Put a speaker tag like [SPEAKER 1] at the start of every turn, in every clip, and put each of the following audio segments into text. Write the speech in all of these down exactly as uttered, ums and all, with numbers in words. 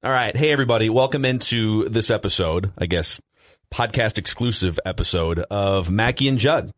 [SPEAKER 1] All right. Hey, everybody. Welcome into this episode, I guess, podcast exclusive episode of Mackey and Judd.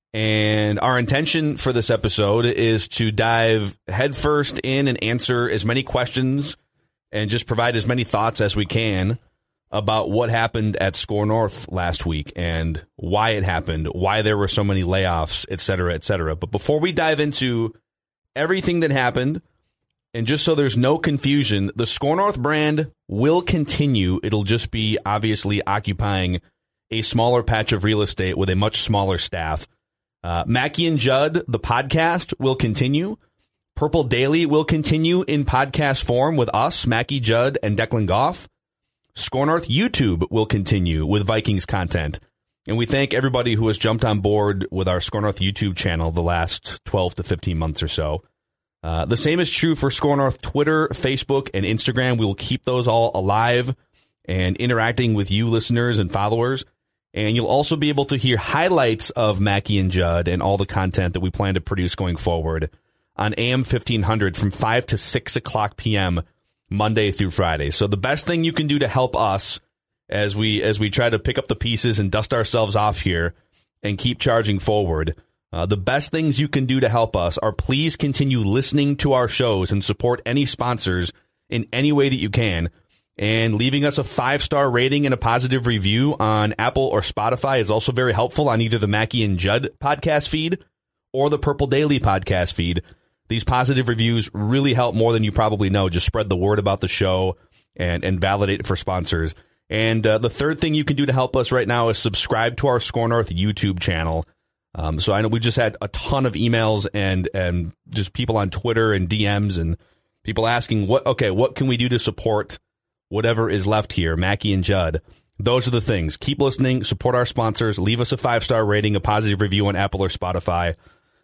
[SPEAKER 1] And our intention for this episode is to dive headfirst in and answer as many questions and just provide as many thoughts as we can about what happened at SKOR North last week and why it happened, why there were so many layoffs, et cetera, et cetera. But before we dive into everything that happened, and just so there's no confusion, the SKOR North brand will continue. It'll just be obviously occupying a smaller patch of real estate with a much smaller staff. Uh, Mackey and Judd, the podcast, will continue. Purple Daily will continue in podcast form with us, Mackey, Judd, and Declan Goff. SKOR North YouTube will continue with Vikings content. And we thank everybody who has jumped on board with our SKOR North YouTube channel the last twelve to fifteen months or so. Uh, the same is true for SKOR North Twitter, Facebook, and Instagram. We will keep those all alive and interacting with you listeners and followers. And you'll also be able to hear highlights of Mackey and Judd and all the content that we plan to produce going forward on A M fifteen hundred from five to six o'clock p.m. Monday through Friday. So the best thing you can do to help us as we as we try to pick up the pieces and dust ourselves off here and keep charging forward, Uh, the best things you can do to help us are please continue listening to our shows and support any sponsors in any way that you can. And leaving us a five-star rating and a positive review on Apple or Spotify is also very helpful on either the Mackey and Judd podcast feed or the Purple Daily podcast feed. These positive reviews really help more than you probably know. Just spread the word about the show and, and validate it for sponsors. And uh, the third thing you can do to help us right now is subscribe to our SKOR North YouTube channel. Um, so I know we just had a ton of emails and and just people on Twitter and D Ms and people asking, what okay, what can we do to support whatever is left here, Mackey and Judd? Those are the things. Keep listening, support our sponsors, leave us a five-star rating, a positive review on Apple or Spotify,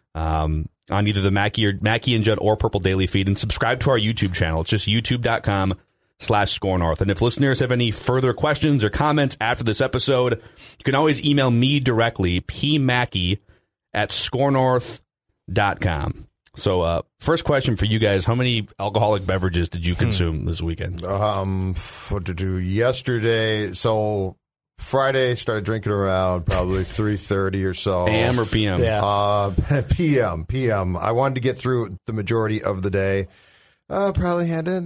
[SPEAKER 1] um, on either the Mackey or Mackey and Judd or Purple Daily feed, and subscribe to our YouTube channel. It's just youtube.com slash SKOR North. And if listeners have any further questions or comments after this episode, you can always email me directly, pmackey at skor north dot com. So uh, first question for you guys, how many alcoholic beverages did you consume hmm. this weekend?
[SPEAKER 2] Um, what to do yesterday? So Friday, started drinking around probably three thirty or so.
[SPEAKER 1] A M or P M?
[SPEAKER 2] Yeah. Uh, P M. P M. I wanted to get through the majority of the day. Uh, probably had to...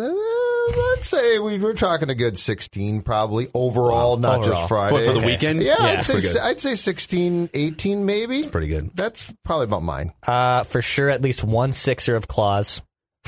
[SPEAKER 2] I'd say we were talking a good sixteen probably overall, wow. not overall. just Friday.
[SPEAKER 1] What, for the okay. weekend?
[SPEAKER 2] Yeah, yeah I'd, say, I'd say sixteen, eighteen maybe.
[SPEAKER 1] That's pretty good.
[SPEAKER 2] That's probably about mine.
[SPEAKER 3] Uh, for sure, at least one sixer of Claws,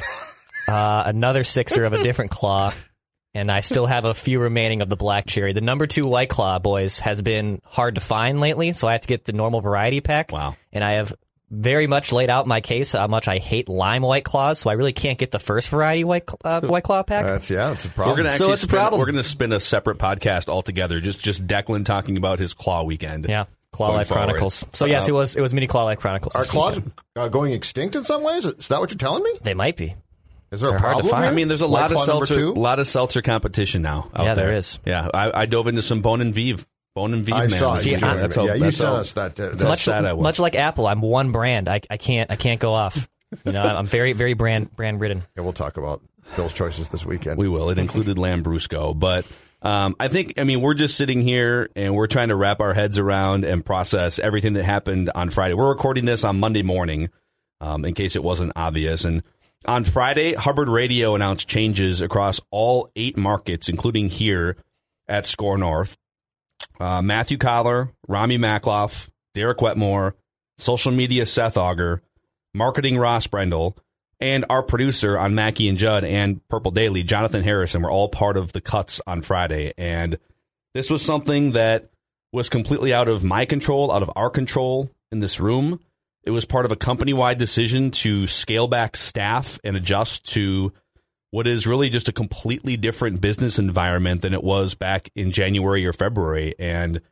[SPEAKER 3] uh, another sixer of a different Claw, and I still have a few remaining of the Black Cherry. The number two White Claw, boys, has been hard to find lately, so I have to get the normal variety pack.
[SPEAKER 1] Wow.
[SPEAKER 3] And I have very much laid out my case how much I hate lime White Claws, so I really can't get the first variety White uh, White Claw pack.
[SPEAKER 2] That's yeah, that's a problem.
[SPEAKER 1] We're gonna actually
[SPEAKER 3] so it's
[SPEAKER 1] spin,
[SPEAKER 3] a problem.
[SPEAKER 1] We're going to spin a separate podcast altogether. Just just Declan talking about his Claw weekend.
[SPEAKER 3] Yeah, Claw Life Chronicles. So yes, uh, it was it was mini Claw Life Chronicles.
[SPEAKER 2] Are claws uh, going extinct in some ways? Is that what you're telling me?
[SPEAKER 3] They might be.
[SPEAKER 2] Is there
[SPEAKER 3] They're
[SPEAKER 2] a problem?
[SPEAKER 3] Hard to find.
[SPEAKER 2] Here?
[SPEAKER 1] I mean, there's a
[SPEAKER 2] White
[SPEAKER 1] lot of
[SPEAKER 2] Claw
[SPEAKER 1] seltzer, a lot of seltzer competition now. Out
[SPEAKER 3] yeah,
[SPEAKER 1] there.
[SPEAKER 3] there is.
[SPEAKER 1] Yeah, I, I dove into some Bone and Vive. Bone and Vive,
[SPEAKER 2] I
[SPEAKER 1] man.
[SPEAKER 2] saw it.
[SPEAKER 3] See,
[SPEAKER 2] I,
[SPEAKER 1] that's how,
[SPEAKER 2] yeah, you
[SPEAKER 1] that's
[SPEAKER 2] sent
[SPEAKER 1] how,
[SPEAKER 2] us that. Uh,
[SPEAKER 1] that's
[SPEAKER 3] much,
[SPEAKER 1] sad I was.
[SPEAKER 3] much like Apple, I'm one brand. I, I can't I can't go off. You know, I'm very very brand brand ridden.
[SPEAKER 2] Yeah, we'll talk about Phil's choices this weekend.
[SPEAKER 1] We will. It included Lambrusco, but um, I think I mean we're just sitting here and we're trying to wrap our heads around and process everything that happened on Friday. We're recording this on Monday morning, um, in case it wasn't obvious. And on Friday, Hubbard Radio announced changes across all eight markets, including here at SKOR North. Uh, Matthew Collar, Rami Makloff, Derek Wetmore, social media Seth Auger, marketing Ross Brendel, and our producer on Mackey and Judd and Purple Daily, Jonathan Harrison, were all part of the cuts on Friday. And this was something that was completely out of my control, out of our control in this room. It was part of a company-wide decision to scale back staff and adjust to what is really just a completely different business environment than it was back in January or February. And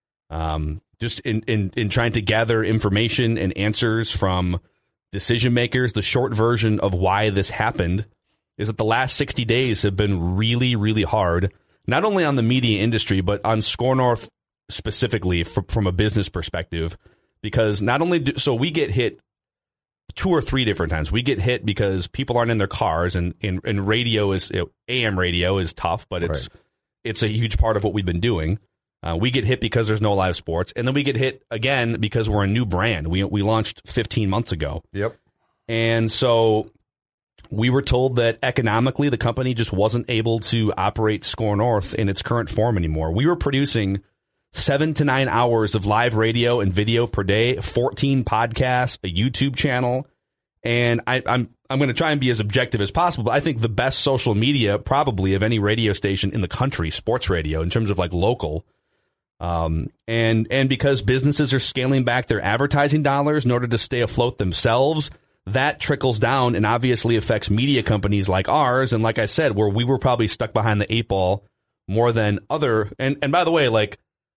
[SPEAKER 1] um, just in, in, in trying to gather information and answers from decision makers, the short version of why this happened is that the last sixty days have been really, really hard, not only on the media industry, but on SKOR North specifically from, from a business perspective, because not only do, so we get hit two or three different times. We get hit because people aren't in their cars, and, and, and radio is, you know, A M radio is tough, but it's right. it's a huge part of what we've been doing. Uh, we get hit because there's no live sports, and then we get hit again because we're a new brand. We we launched fifteen months ago.
[SPEAKER 2] Yep.
[SPEAKER 1] And so we were told that economically the company just wasn't able to operate Score North in its current form anymore. We were producing seven to nine hours of live radio and video per day, fourteen podcasts, a YouTube channel, and I, I'm I'm going to try and be as objective as possible. But I think the best social media probably of any radio station in the country, sports radio, in terms of like local. Um, and and because businesses are scaling back their advertising dollars in order to stay afloat themselves, that trickles down and obviously affects media companies like ours. And like I said, where we were probably stuck behind the eight ball more than other. And, and by the way, like,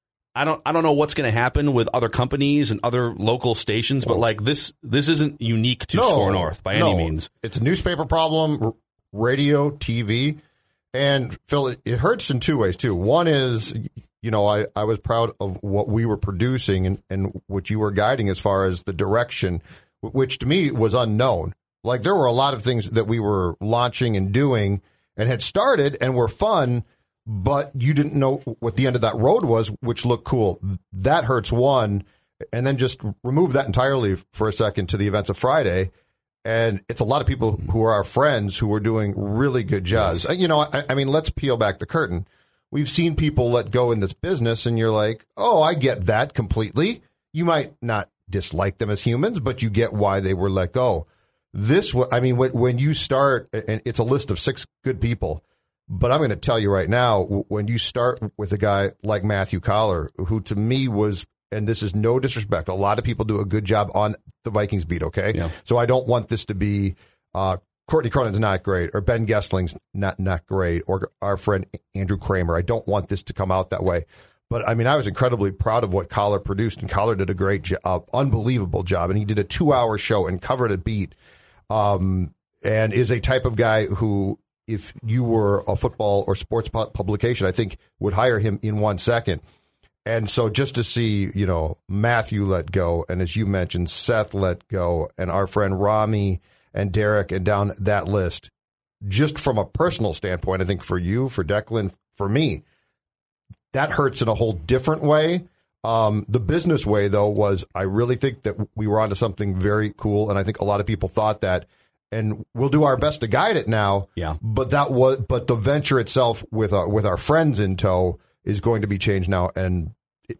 [SPEAKER 1] I don't I don't know what's going to happen with other companies and other local stations, but like this this isn't unique to
[SPEAKER 2] no,
[SPEAKER 1] Score North by
[SPEAKER 2] no.
[SPEAKER 1] any means.
[SPEAKER 2] It's a newspaper problem, r- radio, T V. And Phil, it, it hurts in two ways, too. One is, you know, I, I was proud of what we were producing and, and what you were guiding as far as the direction, which to me was unknown. Like there were a lot of things that we were launching and doing and had started and were fun, but you didn't know what the end of that road was, which looked cool. That hurts one. And then just remove that entirely for a second to the events of Friday. And it's a lot of people who are our friends who are doing really good jobs. Yes. You know, I, I mean, let's peel back the curtain. We've seen people let go in this business, and you're like, oh, I get that completely. You might not dislike them as humans, but you get why they were let go. This, I mean, when, when you start, and it's a list of six good people, but I'm going to tell you right now, when you start with a guy like Matthew Coller, who to me was, and this is no disrespect, a lot of people do a good job on the Vikings beat, okay?
[SPEAKER 1] Yeah.
[SPEAKER 2] So I don't want this to be uh, Courtney Cronin's not great, or Ben Gessling's not not great, or our friend Andrew Kramer. I don't want this to come out that way. But, I mean, I was incredibly proud of what Coller produced, and Coller did a great job, unbelievable job. And he did a two-hour show and covered a beat, um, and is a type of guy who, if you were a football or sports pu- publication, I think would hire him in one second. And so just to see, you know, Matthew let go, and as you mentioned, Seth let go, and our friend Rami and Derek, and down that list, just from a personal standpoint, I think for you, for Declan, for me, that hurts in a whole different way. Um, the business way, though, was I really think that we were onto something very cool, and I think a lot of people thought that, and we'll do our best to guide it now.
[SPEAKER 1] Yeah. But
[SPEAKER 2] that was, but the venture itself with our, with our friends in tow is going to be changed now, and it,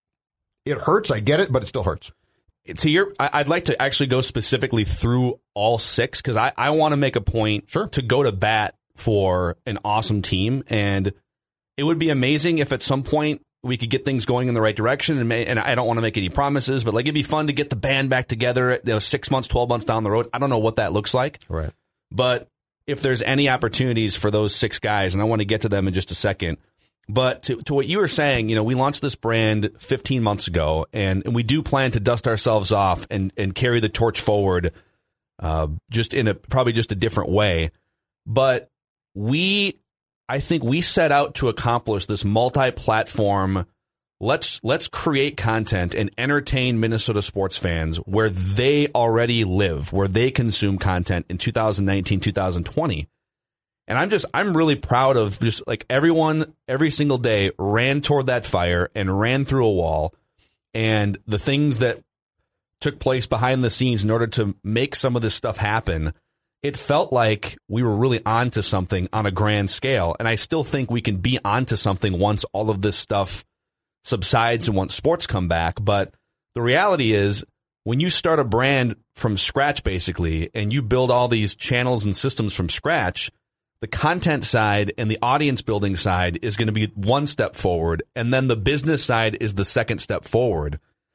[SPEAKER 2] it hurts. I get it, but it still hurts.
[SPEAKER 1] To your, I'd like to actually go specifically through all six, because I, I want to make a point
[SPEAKER 2] sure.
[SPEAKER 1] to go to bat for an awesome team, and it would be amazing if at some point we could get things going in the right direction. And, may, and I don't want to make any promises, but like it'd be fun to get the band back together, you know, six months, twelve months down the road. I don't know what that looks like,
[SPEAKER 2] right?
[SPEAKER 1] But if there's any opportunities for those six guys, and I want to get to them in just a second. But to, to what you were saying, you know, we launched this brand fifteen months ago, and, and we do plan to dust ourselves off and, and carry the torch forward, uh, just in a probably just a different way. But we, I think we set out to accomplish this multi-platform. Let's let's create content and entertain Minnesota sports fans where they already live, where they consume content in two thousand nineteen, two thousand twenty. And I'm just, I'm really proud of just like everyone, every single day ran toward that fire and ran through a wall. And the things that took place behind the scenes in order to make some of this stuff happen, it felt like we were really onto something on a grand scale. And I still think we can be onto something once all of this stuff subsides and once sports come back. But the reality is, when you start a brand from scratch, basically, and you build all these channels and systems from scratch, the content side and the audience building side is going to be one step forward, and then the business side is the second step forward.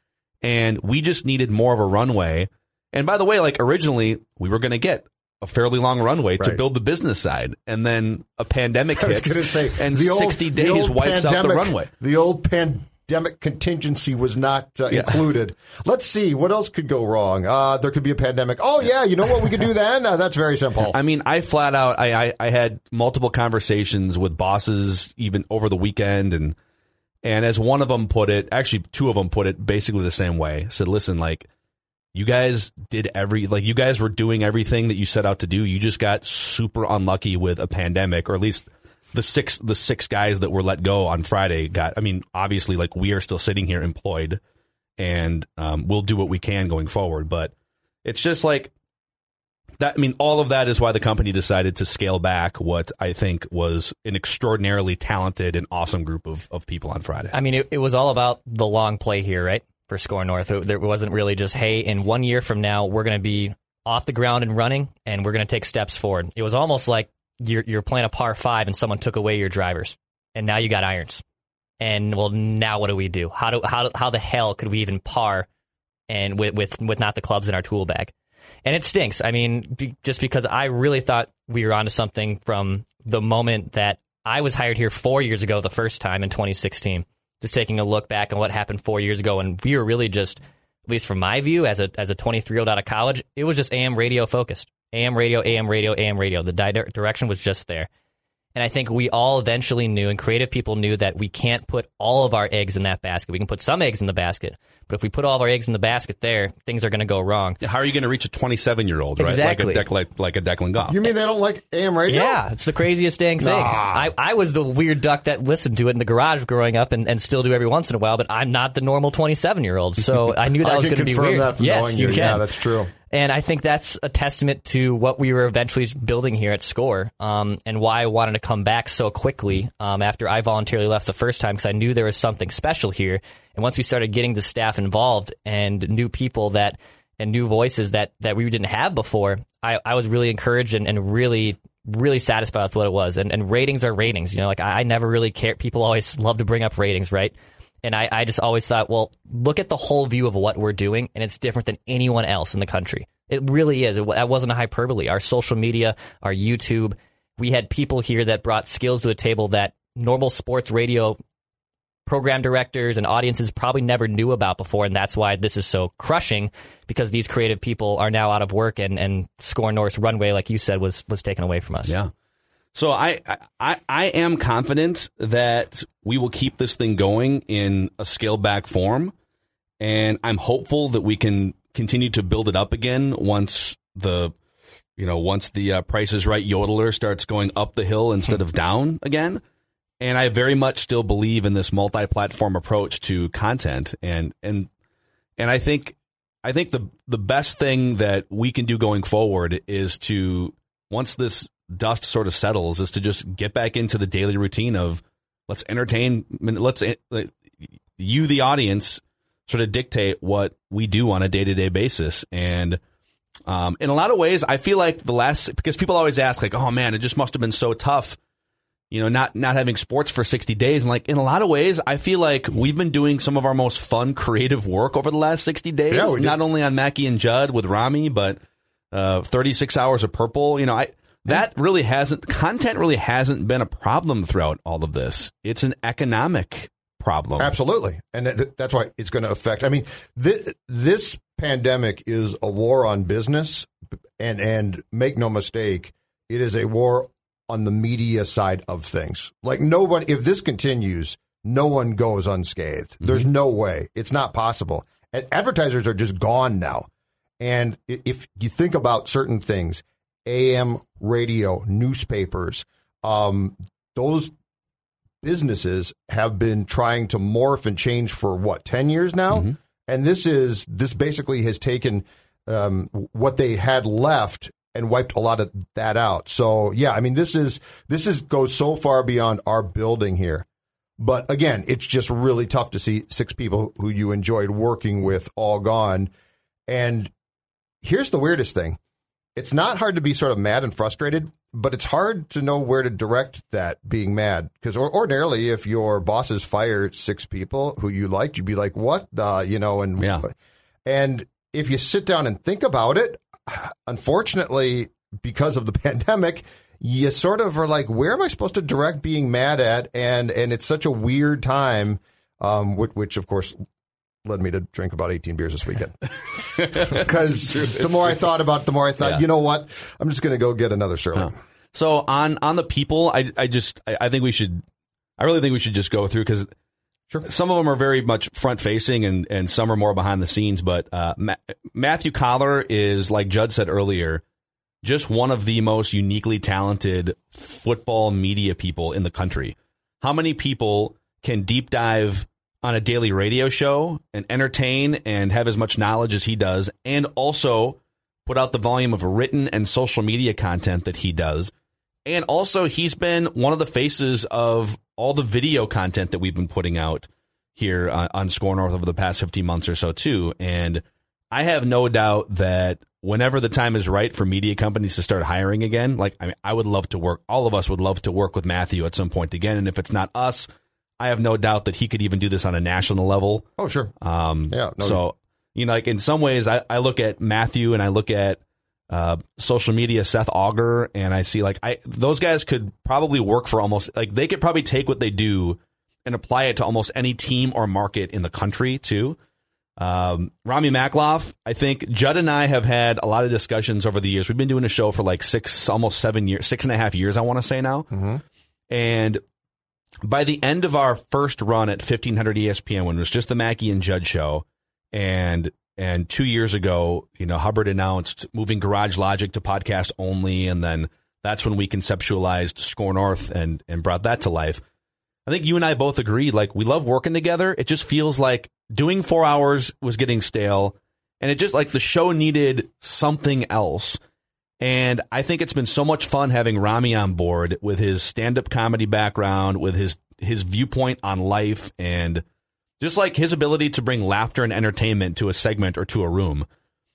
[SPEAKER 1] And we just needed more of a runway. And by the way, like originally, we were going to get a fairly long runway right. to build the business side, and then a pandemic hits,
[SPEAKER 2] say,
[SPEAKER 1] and
[SPEAKER 2] the old,
[SPEAKER 1] sixty days wipes
[SPEAKER 2] pandemic,
[SPEAKER 1] out the runway.
[SPEAKER 2] The old pandemic. Pandemic contingency was not uh, yeah. included. Let's see. What else could go wrong? Uh, there could be a pandemic. Oh, yeah. You know what we could do then? Uh, that's very simple.
[SPEAKER 1] I mean, I flat out, I, I, I had multiple conversations with bosses even over the weekend. And, and as one of them put it, actually two of them put it basically the same way. Said, listen, like, you guys did every, like you guys were doing everything that you set out to do. You just got super unlucky with a pandemic, or at least the six, the six guys that were let go on Friday got, I mean, obviously like we are still sitting here employed and um, we'll do what we can going forward. But it's just like that. I mean, all of that is why the company decided to scale back what I think was an extraordinarily talented and awesome group of, of people on Friday.
[SPEAKER 3] I mean, it, it was all about the long play here, right? For Score North. It, there wasn't really just, hey, in one year from now, we're going to be off the ground and running, and we're going to take steps forward. It was almost like you're, you're playing a par five, and someone took away your drivers, and now you got irons. And, well, now what do we do? How do how how the hell could we even par and with, with, with not the clubs in our tool bag? And it stinks. I mean, be, just because I really thought we were onto something from the moment that I was hired here four years ago the first time in twenty sixteen. Just taking a look back on what happened four years ago, and we were really just, at least from my view, as a as a twenty-three-year-old out of college, it was just A M radio focused. A M radio, A M radio, A M radio. The di- direction was just there. And I think we all eventually knew, and creative people knew, that we can't put all of our eggs in that basket. We can put some eggs in the basket, but if we put all of our eggs in the basket there, things are going to go wrong.
[SPEAKER 1] How are you going to reach a twenty-seven-year-old, right?
[SPEAKER 3] Exactly.
[SPEAKER 1] Like a, Dec- like, like a Declan Goff.
[SPEAKER 2] You mean they don't like A M radio?
[SPEAKER 3] Yeah, it's the craziest dang thing.
[SPEAKER 2] Nah.
[SPEAKER 3] I, I was the weird duck that listened to it in the garage growing up and, and still do every once in a while, but I'm not the normal twenty-seven-year-old, so I knew that
[SPEAKER 2] I
[SPEAKER 3] was
[SPEAKER 2] can
[SPEAKER 3] going to be
[SPEAKER 2] confirm
[SPEAKER 3] weird.
[SPEAKER 2] that from
[SPEAKER 3] yes,
[SPEAKER 2] knowing
[SPEAKER 3] you
[SPEAKER 2] you.
[SPEAKER 3] can.
[SPEAKER 2] Yeah, that's true.
[SPEAKER 3] And I think that's a testament to what we were eventually building here at Score, um, and why I wanted to come back so quickly um, after I voluntarily left the first time, because I knew there was something special here. And once we started getting the staff involved and new people that and new voices that, that we didn't have before, I, I was really encouraged and, and really, really satisfied with what it was. And, and ratings are ratings. You know, like I, I never really care. People always love to bring up ratings, right? And I, I just always thought, well, look at the whole view of what we're doing, and it's different than anyone else in the country. It really is. It, that wasn't a hyperbole. Our social media, our YouTube, we had people here that brought skills to the table that normal sports radio program directors and audiences probably never knew about before, and that's why this is so crushing, because these creative people are now out of work, and, and Score North's runway, like you said, was was taken away from us.
[SPEAKER 1] Yeah. So I, I I am confident that we will keep this thing going in a scaled back form, and I'm hopeful that we can continue to build it up again once the you know once the uh, Price is Right yodeler starts going up the hill instead of down again. And I very much still believe in this multi-platform approach to content, and and and I think I think the the best thing that we can do going forward is to, once this dust sort of settles, is to just get back into the daily routine of let's entertain, let's you, the audience, sort of dictate what we do on a day-to-day basis. And um, in a lot of ways, I feel like the last, because people always ask like, oh man, it just must have been so tough, you know, not not having sports for sixty days. And like, in a lot of ways, I feel like we've been doing some of our most fun, creative work over the last sixty days,
[SPEAKER 2] yeah,
[SPEAKER 1] not only on Mackie and Judd with Rami, but uh, thirty-six hours of Purple. You know, I, that really hasn't, content really hasn't been a problem throughout all of this. It's an economic problem.
[SPEAKER 2] Absolutely. And th- that's why it's going to affect. I mean, th- this pandemic is a war on business. And, and make no mistake, it is a war on the media side of things. Like, nobody, if this continues, no one goes unscathed. Mm-hmm. There's no way. It's not possible. And advertisers are just gone now. And if you think about certain things, A M radio, newspapers, um, those businesses have been trying to morph and change for what, ten years now? Mm-hmm. And this is, this basically has taken um, what they had left and wiped a lot of that out. So, yeah, I mean, this is, this is goes so far beyond our building here. But again, it's just really tough to see six people who you enjoyed working with all gone. And here's the weirdest thing. It's not hard to be sort of mad and frustrated, but it's hard to know where to direct that being mad. Because ordinarily, if your bosses fire six people who you liked, you'd be like, what the, you know, and,
[SPEAKER 1] yeah.
[SPEAKER 2] and if you sit down and think about it, unfortunately, because of the pandemic, you sort of are like, where am I supposed to direct being mad at? And, and it's such a weird time, um, which, which of course led me to drink about eighteen beers this weekend. Because the more true. I thought about it, the more I thought, yeah. you know what? I'm just going to go get another Shirley.
[SPEAKER 1] Huh. So on, on the people, I, I just, I, I think we should, I really think we should just go through, because
[SPEAKER 2] Sure.
[SPEAKER 1] Some of them are very much front facing, and, and some are more behind the scenes. But uh, Ma- Matthew Collar is, like Judd said earlier, just one of the most uniquely talented football media people in the country. How many people can deep dive on a daily radio show and entertain and have as much knowledge as he does, and also put out the volume of written and social media content that he does? And also, he's been one of the faces of all the video content that we've been putting out here on, on Score North over the past fifteen months or so, too. And I have no doubt that whenever the time is right for media companies to start hiring again, like, I mean, I would love to work, all of us would love to work with Matthew at some point again. And if it's not us, I have no doubt that he could even do this on a national level.
[SPEAKER 2] Oh, sure.
[SPEAKER 1] Um,
[SPEAKER 2] yeah. No,
[SPEAKER 1] so, you know, like in some ways, I, I look at Matthew and I look at uh, social media, Seth Auger, and I see like I those guys could probably work for almost, like they could probably take what they do and apply it to almost any team or market in the country too. Um, Rami Makloff, I think Judd and I have had a lot of discussions over the years. We've been doing a show for like six, almost seven years, six and a half years, I want to say now.
[SPEAKER 2] Mm-hmm.
[SPEAKER 1] And by the end of our first run at fifteen hundred E S P N, when it was just the Mackey and Judd show, and and two years ago, you know, Hubbard announced moving Garage Logic to podcast only, and then that's when we conceptualized Score North and and brought that to life. I think you and I both agreed, like, we love working together. It just feels like doing four hours was getting stale, and it just, like, the show needed something else. And I think it's been so much fun having Rami on board with his stand-up comedy background, with his his viewpoint on life, and just, like, his ability to bring laughter and entertainment to a segment or to a room.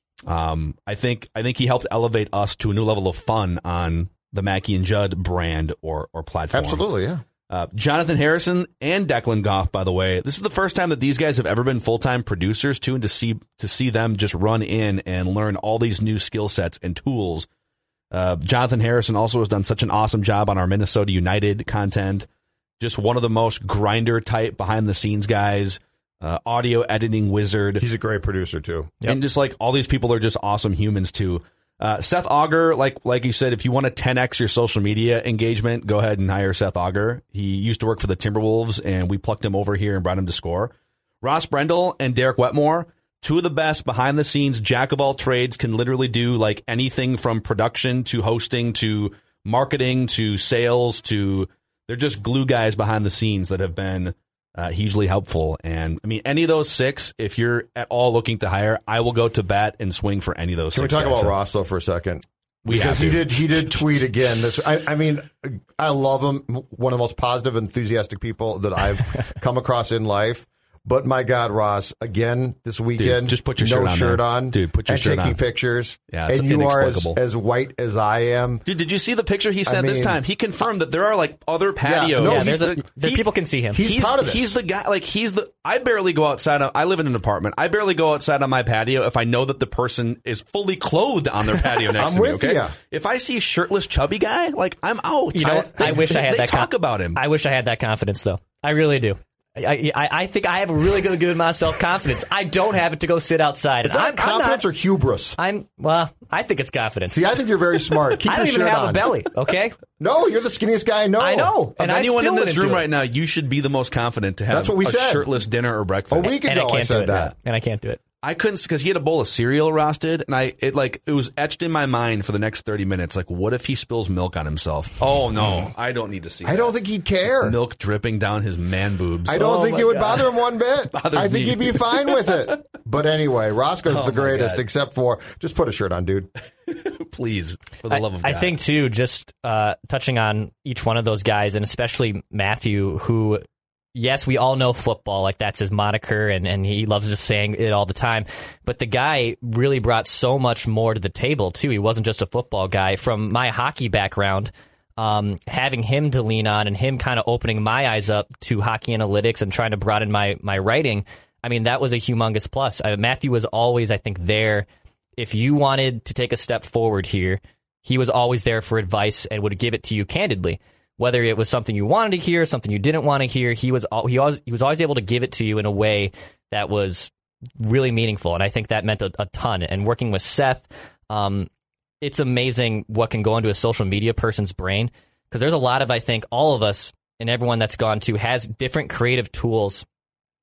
[SPEAKER 1] Um, I think I think he helped elevate us to a new level of fun on the Mackey and Judd brand or or platform.
[SPEAKER 2] Absolutely, yeah.
[SPEAKER 1] Uh, Jonathan Harrison and Declan Goff, by the way, this is the first time that these guys have ever been full-time producers too, and to see to see them just run in and learn all these new skill sets and tools. Uh, Jonathan Harrison also has done such an awesome job on our Minnesota United content. Just one of the most grinder type behind the scenes guys, uh, audio editing wizard.
[SPEAKER 2] He's a great producer too.
[SPEAKER 1] Yep. And just like all these people are just awesome humans too. Uh, Seth Auger, like like you said, if you want to ten X your social media engagement, go ahead and hire Seth Auger. He used to work for the Timberwolves, and we plucked him over here and brought him to Score. Ross Brendel and Derek Wetmore, two of the best behind-the-scenes, jack of all trades, can literally do like anything from production to hosting to marketing to sales to... They're just glue guys behind the scenes that have been uh, hugely helpful. And, I mean, any of those six, if you're at all looking to hire, I will go to bat and swing for any of those
[SPEAKER 2] Can
[SPEAKER 1] six
[SPEAKER 2] we talk
[SPEAKER 1] guys.
[SPEAKER 2] about Ross, though, for a second?
[SPEAKER 1] We
[SPEAKER 2] because
[SPEAKER 1] have
[SPEAKER 2] he
[SPEAKER 1] to.
[SPEAKER 2] did he did tweet again. That's, I, I mean, I love him. One of the most positive, enthusiastic people that I've come across in life. But my God, Ross, again this weekend,
[SPEAKER 1] Dude, just put your
[SPEAKER 2] no
[SPEAKER 1] shirt on,
[SPEAKER 2] shirt
[SPEAKER 1] man.
[SPEAKER 2] on,
[SPEAKER 1] Dude, put your
[SPEAKER 2] and
[SPEAKER 1] shirt
[SPEAKER 2] taking
[SPEAKER 1] on.
[SPEAKER 2] pictures.
[SPEAKER 1] Yeah, it's
[SPEAKER 2] and you are as,
[SPEAKER 1] inexplicable.
[SPEAKER 2] as white as I am.
[SPEAKER 1] Dude, did you see the picture he sent
[SPEAKER 2] I
[SPEAKER 1] this
[SPEAKER 2] mean-
[SPEAKER 1] time? He confirmed that there are like other patios.
[SPEAKER 2] no,
[SPEAKER 3] Yeah,
[SPEAKER 2] he's
[SPEAKER 3] there's a,
[SPEAKER 1] the-
[SPEAKER 3] there,
[SPEAKER 1] he-
[SPEAKER 3] people can see him.
[SPEAKER 2] he's proud of this.
[SPEAKER 1] He's the guy. Like he's the. I barely go outside. I live in an apartment. I barely go outside on my patio if I know that the person is fully clothed on their patio next
[SPEAKER 2] I'm
[SPEAKER 1] to me.
[SPEAKER 2] with
[SPEAKER 1] Okay.
[SPEAKER 2] ya.
[SPEAKER 1] If I see a shirtless, chubby guy, like I'm out.
[SPEAKER 3] You know, what? I wish I had
[SPEAKER 1] they
[SPEAKER 3] that.
[SPEAKER 1] talk
[SPEAKER 3] con-
[SPEAKER 1] about him.
[SPEAKER 3] I wish I had that confidence, though. I really do. I, I, I think I have a really good, good amount of self confidence. I don't have it to go sit outside.
[SPEAKER 2] Is
[SPEAKER 3] And
[SPEAKER 2] that
[SPEAKER 3] I'm, I'm
[SPEAKER 2] confidence
[SPEAKER 3] not,
[SPEAKER 2] or hubris?
[SPEAKER 3] I'm well. I think it's confidence.
[SPEAKER 2] See, I think you're very smart. Keep
[SPEAKER 3] I don't
[SPEAKER 2] your
[SPEAKER 3] even
[SPEAKER 2] shirt
[SPEAKER 3] have
[SPEAKER 2] on.
[SPEAKER 3] a belly. Okay,
[SPEAKER 2] No, you're the skinniest guy I know.
[SPEAKER 3] I know.
[SPEAKER 1] Of
[SPEAKER 3] And I
[SPEAKER 1] anyone
[SPEAKER 3] still
[SPEAKER 1] in this
[SPEAKER 3] wouldn't
[SPEAKER 1] room
[SPEAKER 3] do it.
[SPEAKER 1] right now, you should be the most confident to have
[SPEAKER 2] That's what we
[SPEAKER 1] a
[SPEAKER 2] said.
[SPEAKER 1] shirtless dinner or breakfast.
[SPEAKER 2] A week
[SPEAKER 3] and I
[SPEAKER 2] ago,
[SPEAKER 3] can't
[SPEAKER 2] I
[SPEAKER 3] do
[SPEAKER 2] said
[SPEAKER 3] it.
[SPEAKER 2] that.
[SPEAKER 3] And I can't do it.
[SPEAKER 1] I couldn't because he had a bowl of cereal roasted, and I it like it was etched in my mind for the next thirty minutes. Like, what if he spills milk on himself? Oh no, I don't need to see.
[SPEAKER 2] I
[SPEAKER 1] that.
[SPEAKER 2] don't think he'd care.
[SPEAKER 1] milk dripping down his man boobs.
[SPEAKER 2] I don't
[SPEAKER 3] Oh
[SPEAKER 2] think
[SPEAKER 3] my
[SPEAKER 2] it would
[SPEAKER 3] God.
[SPEAKER 2] bother him one bit.
[SPEAKER 1] Bothers
[SPEAKER 2] I think
[SPEAKER 1] me.
[SPEAKER 2] he'd be fine with it. But anyway, Roscoe's
[SPEAKER 1] Oh
[SPEAKER 2] the
[SPEAKER 1] my
[SPEAKER 2] greatest,
[SPEAKER 1] God.
[SPEAKER 2] except for just put a shirt on, dude.
[SPEAKER 1] Please, for the
[SPEAKER 3] I,
[SPEAKER 1] love of
[SPEAKER 3] I
[SPEAKER 1] God.
[SPEAKER 3] think too, just uh, touching on each one of those guys, and especially Matthew, who, yes, we all know football, like that's his moniker, and, and he loves just saying it all the time. But the guy really brought so much more to the table too. He wasn't just a football guy. From my hockey background, um, having him to lean on and him kind of opening my eyes up to hockey analytics and trying to broaden my my writing, I mean, that was a humongous plus. Uh, Matthew was always, I think, there. If you wanted to take a step forward here, he was always there for advice and would give it to you candidly. Whether it was something you wanted to hear, something you didn't want to hear, he was al- he always he was always able to give it to you in a way that was really meaningful, and I think that meant a, a ton. And working with Seth, um, it's amazing what can go into a social media person's brain, because there's a lot of, I think, all of us and everyone that's gone to has different creative tools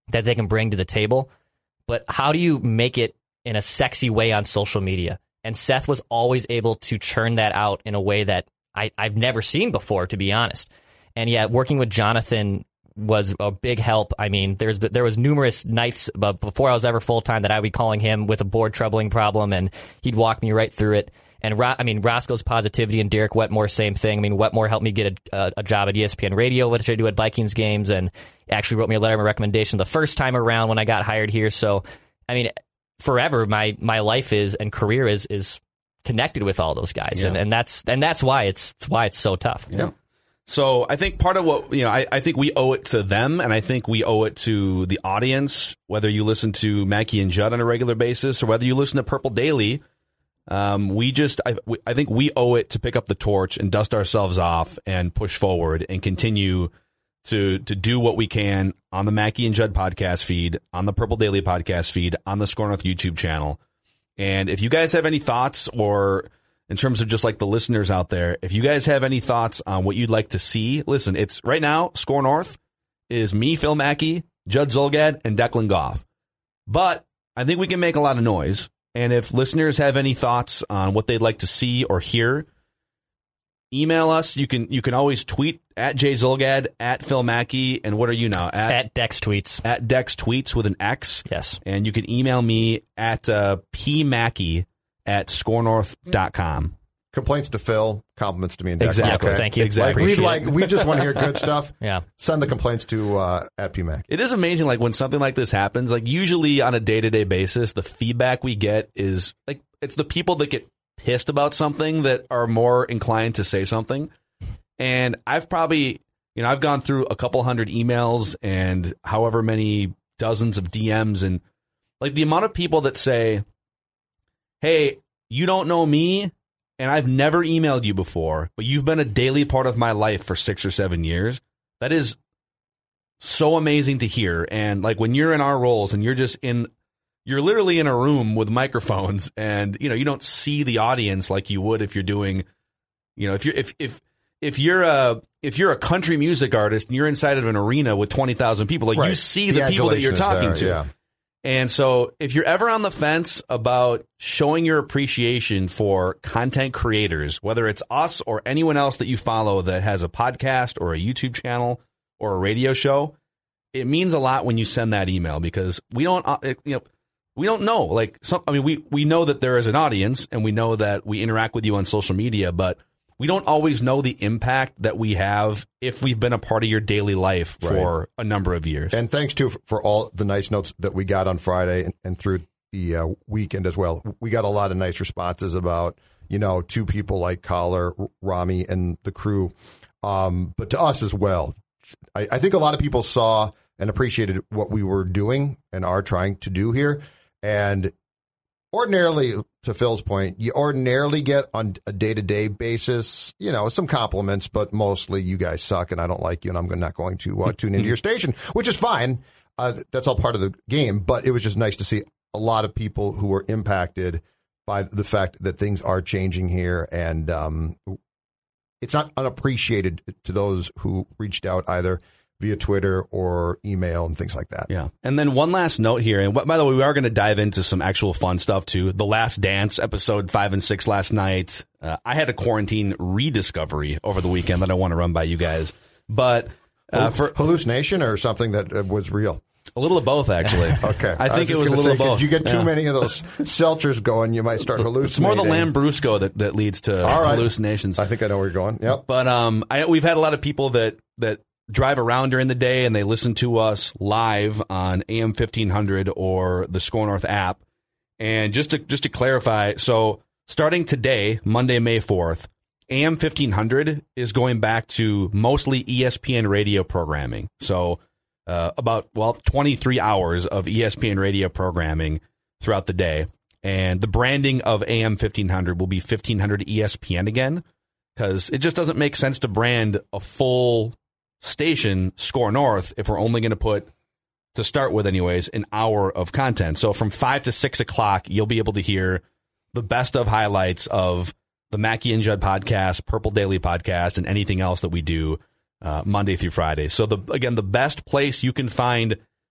[SPEAKER 3] that they can bring to the table. But how do you make it in a sexy way on social media? And Seth was always able to churn that out in a way that I, I've never seen before, to be honest. And yeah, working with Jonathan was a big help. I mean, there's there was numerous nights before I was ever full-time that I would be calling him with a board troubling problem, and he'd walk me right through it. And Ro- I mean, Roscoe's Positivity and Derek Wetmore, same thing. I mean, Wetmore helped me get a, a, a job at E S P N Radio, which I do at Vikings games, and actually wrote me a letter of recommendation the first time around when I got hired here. So, I mean, forever my my life is and career is is connected with all those guys,
[SPEAKER 1] yeah.
[SPEAKER 3] and and that's and that's why it's why it's so tough.
[SPEAKER 1] Yeah. So I think part of what, you know, I, I think we owe it to them, and I think we owe it to the audience, whether you listen to Mackey and Judd on a regular basis or whether you listen to Purple Daily. Um, we just, I, we, I think we owe it to pick up the torch and dust ourselves off and push forward and continue to to do what we can on the Mackey and Judd podcast feed, on the Purple Daily podcast feed, on the Score North YouTube channel. And if you guys have any thoughts, or in terms of just like the listeners out there, if you guys have any thoughts on what you'd like to see, listen, it's right now, Score North is me, Phil Mackey, Judd Zulgad, and Declan Goff. But I think we can make a lot of noise. And if listeners have any thoughts on what they'd like to see or hear, email us. You can you can always tweet at Jay Zulgad, at Phil Mackey, and what are you now? At,
[SPEAKER 3] at Dex Tweets.
[SPEAKER 1] At Dex Tweets with an X.
[SPEAKER 3] Yes. And
[SPEAKER 1] you can email me at uh, pmackey at scorenorth dot com.
[SPEAKER 2] Complaints to Phil, compliments to me and Declan.
[SPEAKER 1] Exactly.
[SPEAKER 2] Okay?
[SPEAKER 3] Thank you.
[SPEAKER 1] Exactly.
[SPEAKER 2] Like, we like we just want to hear good stuff.
[SPEAKER 3] Yeah.
[SPEAKER 2] Send the complaints to uh, at pmac.
[SPEAKER 1] It is amazing, like when something like this happens. Like usually on a day to day basis, the feedback we get is like it's the people that get pissed about something that are more inclined to say something. And I've probably, you know, I've gone through a couple hundred emails and however many dozens of D Ms, and like the amount of people that say, "Hey, you don't know me, and I've never emailed you before, but you've been a daily part of my life for six or seven years." That is so amazing to hear. And like when you're in our roles and you're just in, you're literally in a room with microphones, and you know you don't see the audience like you would if you're doing, you know, if you're if if if you're a if you're a country music artist and you're inside of an arena with twenty thousand people, like
[SPEAKER 2] right.
[SPEAKER 1] you see
[SPEAKER 2] the
[SPEAKER 1] the people that you're talking
[SPEAKER 2] there,
[SPEAKER 1] to.
[SPEAKER 2] Yeah.
[SPEAKER 1] And so if you're ever on the fence about showing your appreciation for content creators, whether it's us or anyone else that you follow that has a podcast or a YouTube channel or a radio show, it means a lot when you send that email, because we don't, uh, you know, we don't know. Like, some, I mean, we, we know that there is an audience and we know that we interact with you on social media, but we don't always know the impact that we have if we've been a part of your daily life for right. a number of years.
[SPEAKER 2] And thanks, too, for all the nice notes that we got on Friday and, and through the uh, weekend as well. We got a lot of nice responses about, you know, to people like Collar, Rami, and the crew, um, but to us as well. I, I think a lot of people saw and appreciated what we were doing and are trying to do here. And ordinarily, to Phil's point, you ordinarily get on a day-to-day basis, you know, some compliments, but mostly you guys suck and I don't like you and I'm not going to uh, tune into your station, which is fine. Uh, that's all part of the game. But it was just nice to see a lot of people who were impacted by the fact that things are changing here. And um, it's not unappreciated to those who reached out either via Twitter or email and things like that.
[SPEAKER 1] Yeah. And then one last note here. And by the way, we are going to dive into some actual fun stuff too. The Last Dance, episode five and six last night. Uh, I had a quarantine rediscovery over the weekend that I want to run by you guys. But uh, for
[SPEAKER 2] hallucination or something that was real?
[SPEAKER 1] A little of both, actually.
[SPEAKER 2] Okay.
[SPEAKER 1] I think
[SPEAKER 2] I
[SPEAKER 1] was it was a little
[SPEAKER 2] say,
[SPEAKER 1] of both.
[SPEAKER 2] If you get too
[SPEAKER 1] yeah.
[SPEAKER 2] many of those seltzers going, you might start hallucinating.
[SPEAKER 1] It's more the Lambrusco that, that leads to
[SPEAKER 2] All right.
[SPEAKER 1] hallucinations.
[SPEAKER 2] I think I know where you're going. Yep.
[SPEAKER 1] But um, I, we've had a lot of people that, that drive around during the day and they listen to us live on A M fifteen hundred or the Score North app. And just to just to clarify, so starting today, Monday, May fourth, A M fifteen hundred is going back to mostly E S P N radio programming. So uh, about, well, twenty-three hours of E S P N radio programming throughout the day. And the branding of A M fifteen hundred will be fifteen hundred E S P N again, because it just doesn't make sense to brand a full station Score North if we're only going to put, to start with anyways, an hour of content. So from five to six o'clock, you'll be able to hear the best of highlights of the Mackey and Judd podcast, Purple Daily podcast, and anything else that we do uh, Monday through Friday. So the again, the best place you can find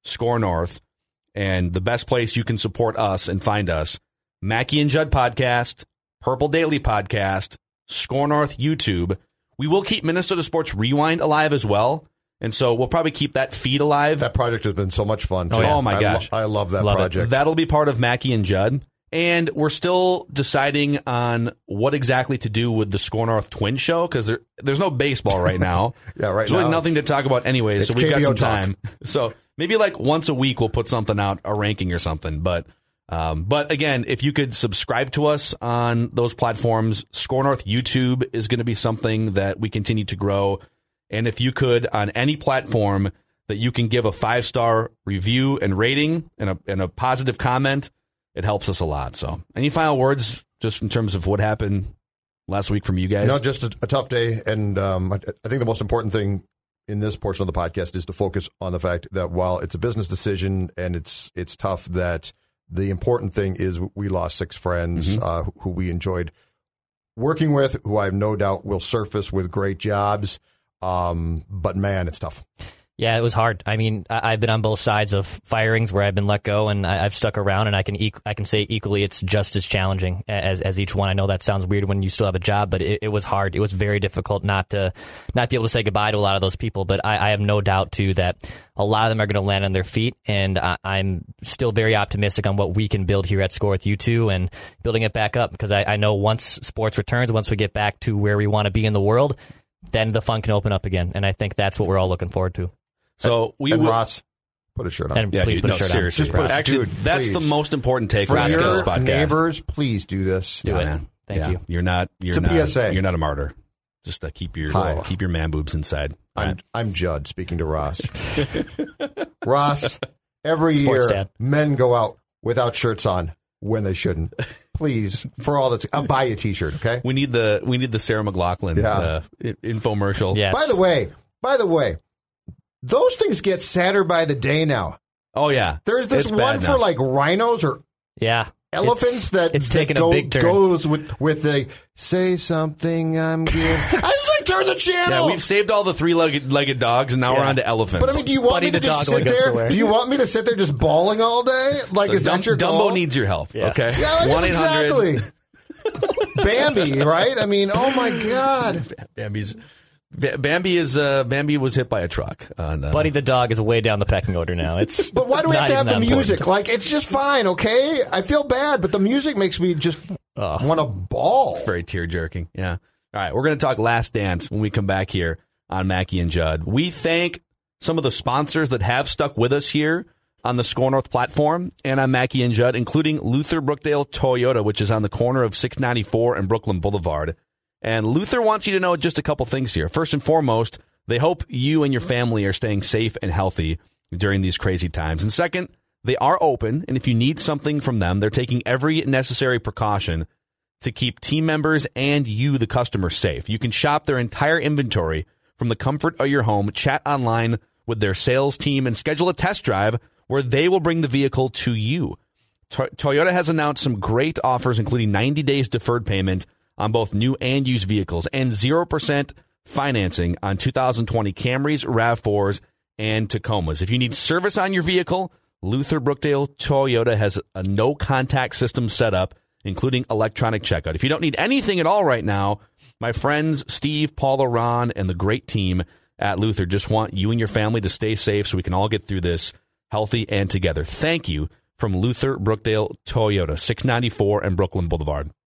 [SPEAKER 1] Score North. And the best place you can support us and find us, Mackey and Judd Podcast, Purple Daily Podcast, Score North YouTube. We will keep Minnesota Sports Rewind alive as well. And so we'll probably keep that feed alive.
[SPEAKER 2] That project has been so much fun. Too.
[SPEAKER 1] Oh, yeah. Oh, my
[SPEAKER 2] I
[SPEAKER 1] gosh.
[SPEAKER 2] Lo- I love that
[SPEAKER 3] Love
[SPEAKER 2] project.
[SPEAKER 3] it.
[SPEAKER 1] That'll be part of Mackey and Judd. And we're still deciding on what exactly to do with the Score North Twin Show because there, there's no baseball right now.
[SPEAKER 2] Yeah, right
[SPEAKER 1] There's
[SPEAKER 2] now
[SPEAKER 1] really nothing to
[SPEAKER 2] it's-
[SPEAKER 1] talk about anyways, so
[SPEAKER 2] it's
[SPEAKER 1] we've got
[SPEAKER 2] K B O
[SPEAKER 1] some
[SPEAKER 2] talk.
[SPEAKER 1] time. So maybe like once a week we'll put something out, a ranking or something. But um, but again, if you could subscribe to us on those platforms, Score North YouTube is going to be something that we continue to grow. And if you could, on any platform that you can give a five-star review and rating and a, and a positive comment, it helps us a lot. So any final words just in terms of what happened last week from you guys?
[SPEAKER 2] You know, just a, a tough day. And um, I, I think the most important thing in this portion of the podcast is to focus on the fact that while it's a business decision and it's it's tough, that the important thing is we lost six friends
[SPEAKER 1] Mm-hmm.
[SPEAKER 2] uh, who we enjoyed working with, who I have no doubt will surface with great jobs. Um, but, man, it's tough.
[SPEAKER 3] Yeah, it was hard. I mean, I, I've been on both sides of firings where I've been let go, and I, I've stuck around. And I can equ- I can say equally, it's just as challenging as as each one. I know that sounds weird when you still have a job, but it, it was hard. It was very difficult not to not be able to say goodbye to a lot of those people. But I, I have no doubt too that a lot of them are going to land on their feet, and I, I'm still very optimistic on what we can build here at Score with you two and building it back up because I, I know once sports returns, once we get back to where we want to be in the world, then the fun can open up again, and I think that's what we're all looking forward to.
[SPEAKER 1] So we
[SPEAKER 2] and
[SPEAKER 1] will.
[SPEAKER 2] Ross, put a shirt on.
[SPEAKER 3] And
[SPEAKER 1] Yeah,
[SPEAKER 3] please
[SPEAKER 1] dude,
[SPEAKER 3] put
[SPEAKER 1] no,
[SPEAKER 3] a shirt
[SPEAKER 1] seriously.
[SPEAKER 3] on.
[SPEAKER 2] Just put a-
[SPEAKER 1] Actually,
[SPEAKER 2] dude,
[SPEAKER 1] that's the
[SPEAKER 2] please.
[SPEAKER 1] most important take
[SPEAKER 2] For
[SPEAKER 1] from
[SPEAKER 2] your
[SPEAKER 1] this podcast.
[SPEAKER 2] neighbors, please do this.
[SPEAKER 3] Do
[SPEAKER 1] Yeah,
[SPEAKER 3] it.
[SPEAKER 1] man.
[SPEAKER 3] Thank
[SPEAKER 1] Yeah.
[SPEAKER 3] you.
[SPEAKER 1] You're not. You're
[SPEAKER 2] It's a
[SPEAKER 1] not,
[SPEAKER 2] P S A.
[SPEAKER 1] You're not a martyr. Just uh, keep your
[SPEAKER 2] Hi.
[SPEAKER 1] keep your man boobs inside. All
[SPEAKER 2] I'm
[SPEAKER 1] right.
[SPEAKER 2] I'm Judd speaking to Ross. Ross, every
[SPEAKER 3] Sports
[SPEAKER 2] year
[SPEAKER 3] dad.
[SPEAKER 2] men go out without shirts on when they shouldn't. Please, for all that's, I'll buy you a T-shirt. Okay.
[SPEAKER 1] We need the we need the Sarah McLachlan
[SPEAKER 2] Yeah.
[SPEAKER 1] uh, i- infomercial.
[SPEAKER 3] Yes.
[SPEAKER 2] By the way, by the way, those things get sadder by the day now.
[SPEAKER 1] Oh yeah.
[SPEAKER 2] There's this
[SPEAKER 1] It's
[SPEAKER 2] one
[SPEAKER 1] bad
[SPEAKER 2] for
[SPEAKER 1] now.
[SPEAKER 2] like rhinos or
[SPEAKER 3] Yeah.
[SPEAKER 2] elephants
[SPEAKER 3] It's-
[SPEAKER 2] that
[SPEAKER 3] it's
[SPEAKER 2] that
[SPEAKER 3] taken a
[SPEAKER 2] go-
[SPEAKER 3] big turn.
[SPEAKER 2] Goes with with the say something I'm good. I just like turn the
[SPEAKER 1] Yeah,
[SPEAKER 2] channel.
[SPEAKER 1] we've saved all the three-legged legged dogs, and now we're
[SPEAKER 3] Yeah.
[SPEAKER 1] on to elephants.
[SPEAKER 2] but I mean, do you want
[SPEAKER 3] Buddy
[SPEAKER 2] me to
[SPEAKER 3] the
[SPEAKER 2] just
[SPEAKER 3] dog
[SPEAKER 2] sit
[SPEAKER 3] when it goes
[SPEAKER 2] there?
[SPEAKER 3] somewhere.
[SPEAKER 2] Do you want me to sit there just bawling all day? Like,
[SPEAKER 1] So
[SPEAKER 2] is
[SPEAKER 1] Dum-
[SPEAKER 2] that your
[SPEAKER 1] Dumbo
[SPEAKER 2] goal?
[SPEAKER 1] needs your help.
[SPEAKER 3] Yeah.
[SPEAKER 1] Okay.
[SPEAKER 2] Yeah, like,
[SPEAKER 1] One eight hundred.
[SPEAKER 2] exactly. Bambi, right? I mean, oh my God.
[SPEAKER 1] Bambi's. Ba- Bambi is uh, Bambi was hit by a truck. On, uh,
[SPEAKER 3] Buddy the dog is way down the pecking order now. It's
[SPEAKER 2] But why do we have
[SPEAKER 3] not
[SPEAKER 2] to have
[SPEAKER 3] even
[SPEAKER 2] the
[SPEAKER 3] that
[SPEAKER 2] music?
[SPEAKER 3] important.
[SPEAKER 2] Like, it's just fine, okay? I feel bad, but the music makes me just want to bawl.
[SPEAKER 1] very tear jerking. Yeah. All right, we're going to talk Last Dance when we come back here on Mackey and Judd. We thank some of the sponsors that have stuck with us here on the Score North platform and on Mackey and Judd, including Luther Brookdale Toyota, which is on the corner of six ninety-four and Brooklyn Boulevard. And Luther wants you to know just a couple things here. First and foremost, they hope you and your family are staying safe and healthy during these crazy times. And second, they are open, and if you need something from them, they're taking every necessary precaution to keep team members and you, the customer, safe. You can shop their entire inventory from the comfort of your home, chat online with their sales team, and schedule a test drive where they will bring the vehicle to you. To- Toyota has announced some great offers, including ninety days deferred payment on both new and used vehicles and zero percent financing on two thousand twenty Camrys, RAV fours, and Tacomas. If you need service on your vehicle, Luther Brookdale Toyota has a no-contact system set up, including electronic checkout. If you don't need anything at all right now, my friends Steve, Paula, Ron, and the great team at Luther just want you and your family to stay safe so we can all get through this healthy and together. Thank you from Luther Brookdale Toyota, six ninety-four and Brooklyn Boulevard.